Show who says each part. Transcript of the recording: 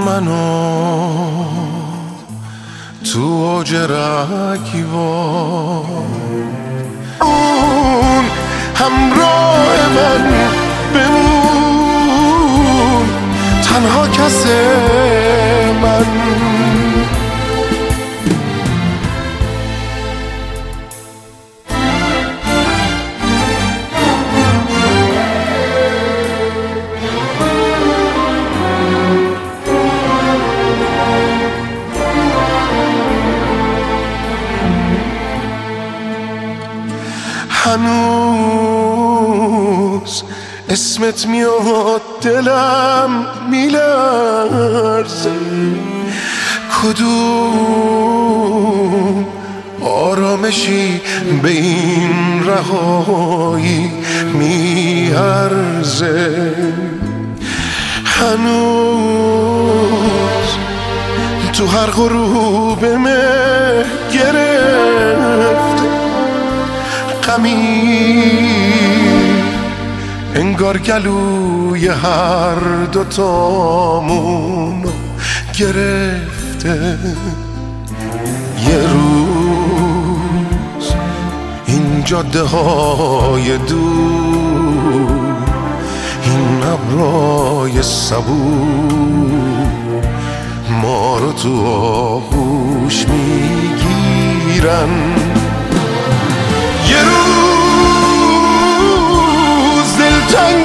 Speaker 1: منو تو اوج رگبار، اون همراه من بمون، تنها کس من. هنوز اسمت میاد دلم میلرزه، کدوم آرامشی به این رهایی میارزه. هنوز تو هر غروب مه گرفته غمی، انگار گلوی هر دوتامونو گرفته. یه روز این جاده های دور، این ابرای صبور ما رو تو آغوش میگیرن. یه روز دلتنگ